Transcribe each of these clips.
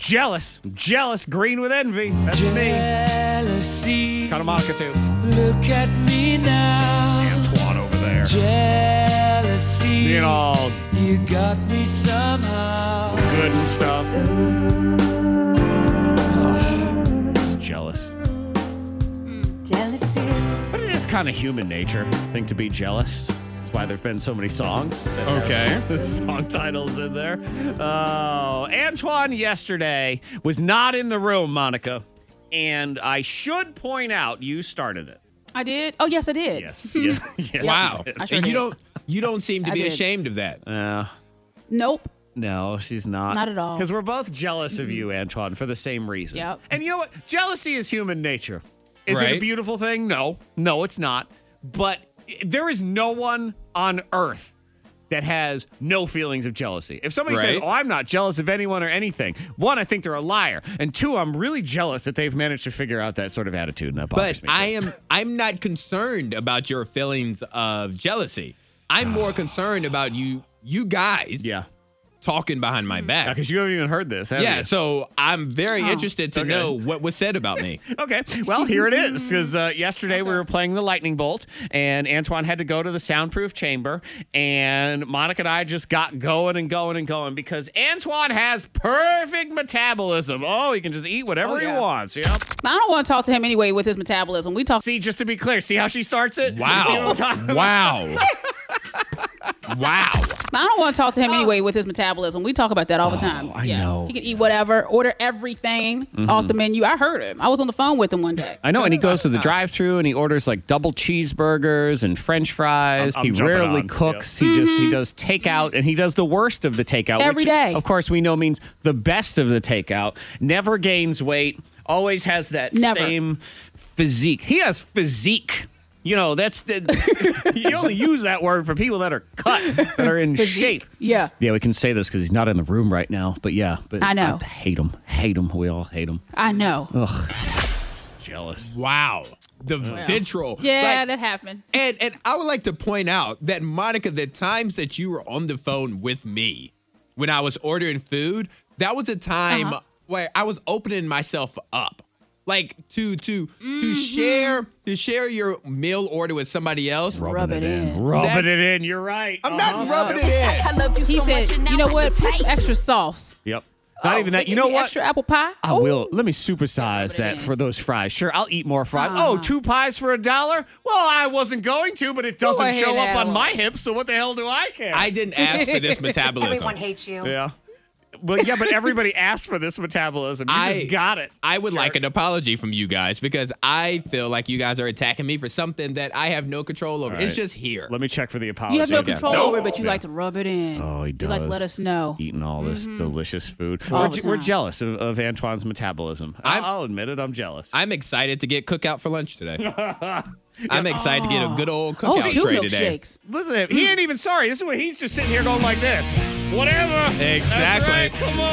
jealous. Jealous, green with envy. That's Jealousy. me. It's kind of Monica, too. Look at me now. Antoine over there. Jealousy. Being all You got me somehow. good and stuff. Just jealous. Jealousy. But it is kind of human nature, I think, to be jealous. That's why there have been so many songs that have the song titles in there. Oh, Antoine yesterday was not in the room, Monica. And I should point out, you started it. I did? Oh, yes, I did. Yes. yes Wow. you did. I sure And did. you don't seem to I be did. ashamed of that. Nope. No, she's not. Not at all. Because we're both jealous of you, Antoine, for the same reason. Yep. And you know what? Jealousy is human nature. Is it a Right. beautiful thing? No. No, it's not. But there is no one on earth that has no feelings of jealousy. If somebody says, Right. oh, I'm not jealous of anyone or anything, one, I think they're a liar. And two, I'm really jealous that they've managed to figure out that sort of attitude. And that bothers But me, too. I'm not concerned about your feelings of jealousy. I'm more concerned about you guys Yeah. talking behind my back. Because you haven't even heard this, have Yeah, you? so I'm very interested to Okay. know what was said about me. Okay, well, here it is. Because yesterday we were playing the lightning bolt, and Antoine had to go to the soundproof chamber, and Monica and I just got going and going and going because Antoine has perfect metabolism. Oh, he can just eat whatever he wants. Yep. I don't want to talk to him anyway with his metabolism. We talk. See, just to be clear, see how she starts it? You see what I'm talking about? Wow. Wow. I don't want to talk to him anyway with his metabolism. We talk about that all the time. I know. He can eat whatever, order everything off the menu. I heard him. I was on the phone with him one day. I know, and he goes to the drive-thru and he orders like double cheeseburgers and French fries. I'm he jumping rarely on. cooks. He does takeout, and he does the worst of the takeout Every which, day. Of course, we know means the best of the takeout. Never gains weight. Always has that Never. same physique. He has physique. You know, that's the, you only use that word for people that are cut, that are in shape. Yeah. Yeah, we can say this because he's not in the room right now. But yeah, but I know. I hate him. Hate him. We all hate him. I know. Jealous. Wow. The vitriol. Yeah, Like, that happened. and I would like to point out that, Monica, the times that you were on the phone with me when I was ordering food, that was a time where I was opening myself up. Like to share your meal order with somebody else. Rub it in. Rubbing it in. You're right. I'm not rubbing it in. I love you He so said, much, and now you know I what? just Put hate some you." extra sauce. Yep. Not even that. They You give know me what? Extra apple pie? I will. Let me supersize that for those fries. Sure, I'll eat more fries. Oh, 2 pies for $1? Well, I wasn't going to, but it doesn't ahead, show up on Adeline. my hips, so what the hell do I care? I didn't ask for this metabolism. Everyone hates you. yeah. Well, yeah, but everybody asked for this metabolism. You just got it. I would like an apology from you guys because I feel like you guys are attacking me for something that I have no control over. All It's right. just here. Let me check for the apology. You have no again. control over it, but you like to rub it in. Oh, he You like to does. let us know. Eating all this delicious food. All We're, the we're time. jealous of Antoine's metabolism. I'll admit it. I'm jealous. I'm excited to get cookout for lunch today. I'm excited to get a good old Oh, cookout 2 tray today. milkshakes. Listen, he ain't even sorry. This is what he's just sitting here going like this. Whatever. Exactly. That's right. Come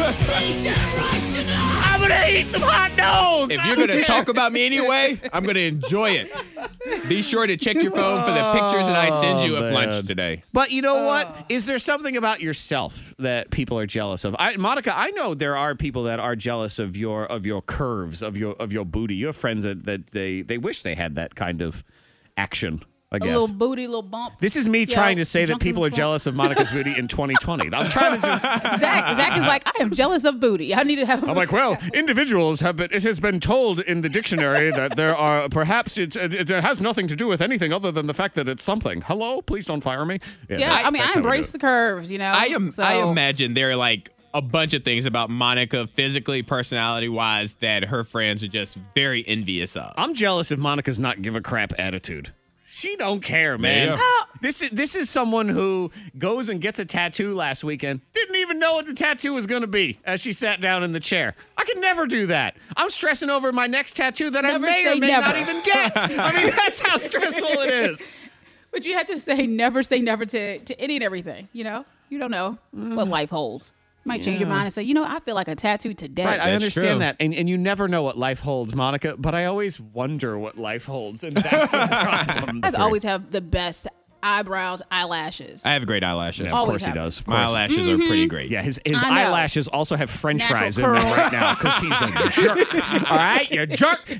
on. I'm gonna eat some hot dogs. If you're going to talk about me anyway, I'm going to enjoy it. Be sure to check your phone for the pictures that I send you of man. lunch today. But you know what? Is there something about yourself that people are jealous of? Monica, I know there are people that are jealous of your curves, of your booty. You have friends that they wish they had that kind of action. I A guess. little booty, a little bump. This is me trying to say that junk in people the are front. jealous of Monica's booty in 2020. I'm trying to just. Zach is like, I am jealous of booty. I need to have. I'm like, well, individuals have been. It has been told in the dictionary that there are perhaps it has nothing to do with anything other than the fact that it's something. Hello, please don't fire me. Yeah, I mean, I embrace the curves. You know, I imagine there are like a bunch of things about Monica physically, personality-wise, that her friends are just very envious of. I'm jealous if Monica's not give a crap attitude. She don't care, man. Yeah. This is someone who goes and gets a tattoo last weekend. Didn't even know what the tattoo was going to be as she sat down in the chair. I could never do that. I'm stressing over my next tattoo that Never I may or say may never. not even get. I mean, that's how stressful it is. But you have to say never to any and everything. You know, you don't know what life holds. You might change your mind and say, I feel like a tattoo today. Right, I That's understand true. that. And you never know what life holds, Monica, but I always wonder what life holds. And that's the problem. I always have the best eyebrows, eyelashes. I have great eyelashes. Yeah, of Always course he have does. Of My course. eyelashes are pretty great. Yeah, his I know. eyelashes also have French Natural fries in them curl. right now because he's a jerk. All right, you jerk.